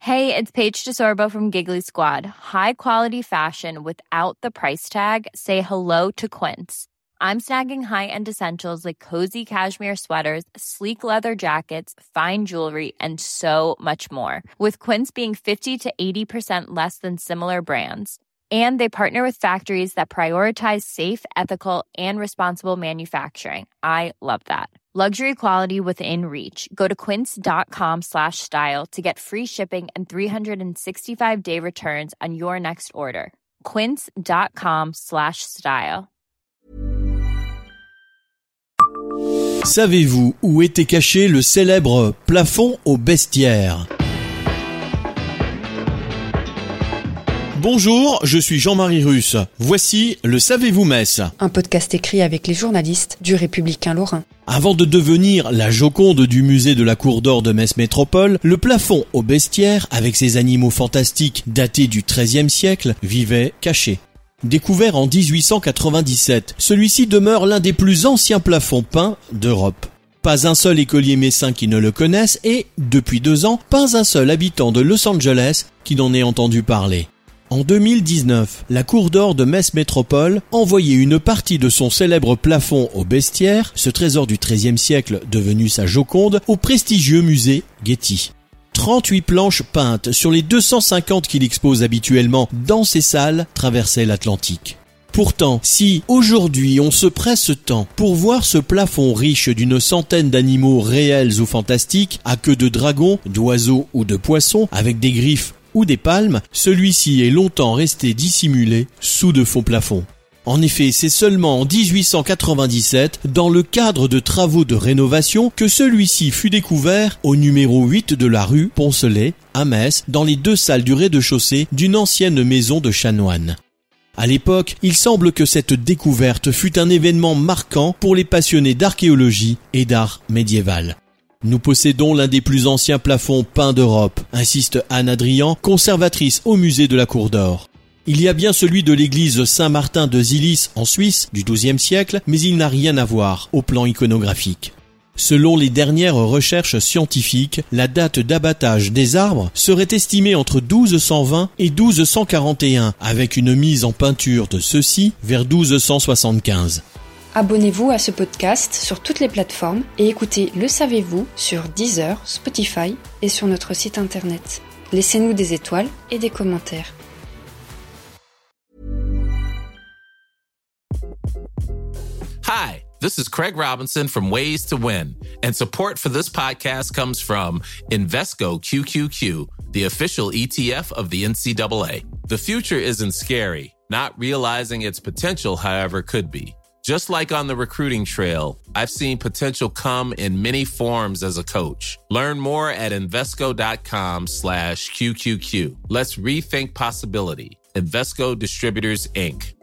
Hey, it's Paige DeSorbo from Giggly Squad. High quality fashion without the price tag. Say hello to Quince. I'm snagging high-end essentials like cozy cashmere sweaters, sleek leather jackets, fine jewelry, and so much more. With Quince being 50 to 80% less than similar brands. And they partner with factories that prioritize safe, ethical, and responsible manufacturing. I love that. Luxury quality within reach. Go to quince.com/style to get free shipping and 365-day returns on your next order. Quince.com/style. Savez-vous où était caché le célèbre plafond au bestiaire ? Bonjour, je suis Jean-Marie Russe. Voici le Savez-vous Metz ? Un podcast écrit avec les journalistes du Républicain Lorrain. Avant de devenir la Joconde du musée de la Cour d'Or de Metz Métropole, le plafond au bestiaire, avec ses animaux fantastiques datés du XIIIe siècle, vivait caché. Découvert en 1897, celui-ci demeure l'un des plus anciens plafonds peints d'Europe. Pas un seul écolier messin qui ne le connaisse et, depuis 2 ans, pas un seul habitant de Los Angeles qui n'en ait entendu parler. En 2019, la Cour d'Or de Metz Métropole envoyait une partie de son célèbre plafond au bestiaire, ce trésor du XIIIe siècle devenu sa Joconde, au prestigieux musée Getty. 38 planches peintes sur les 250 qu'il expose habituellement dans ses salles traversaient l'Atlantique. Pourtant, si aujourd'hui on se presse tant pour voir ce plafond riche d'une centaine d'animaux réels ou fantastiques, à queue de dragon, d'oiseaux ou de poissons, avec des griffes ou des palmes, celui-ci est longtemps resté dissimulé sous de faux plafonds. En effet, c'est seulement en 1897, dans le cadre de travaux de rénovation, que celui-ci fut découvert au numéro 8 de la rue Poncelet, à Metz, dans les 2 salles du rez-de-chaussée d'une ancienne maison de chanoines. À l'époque, il semble que cette découverte fut un événement marquant pour les passionnés d'archéologie et d'art médiéval. Nous possédons l'un des plus anciens plafonds peints d'Europe, insiste Anne Adrian, conservatrice au musée de la Cour d'Or. Il y a bien celui de l'église Saint-Martin de Zilis en Suisse du XIIe siècle, mais il n'a rien à voir au plan iconographique. Selon les dernières recherches scientifiques, la date d'abattage des arbres serait estimée entre 1220 et 1241, avec une mise en peinture de ceux-ci vers 1275. Abonnez-vous à ce podcast sur toutes les plateformes et écoutez Le Savez-vous sur Deezer, Spotify et sur notre site internet. Laissez-nous des étoiles et des commentaires. Hi, this is Craig Robinson from Ways to Win, and support for this podcast comes from Invesco QQQ, the official ETF of the NCAA. The future isn't scary. Not realizing its potential, however, could be. Just like on the recruiting trail, I've seen potential come in many forms as a coach. Learn more at Invesco.com/QQQ. Let's rethink possibility. Invesco Distributors, Inc.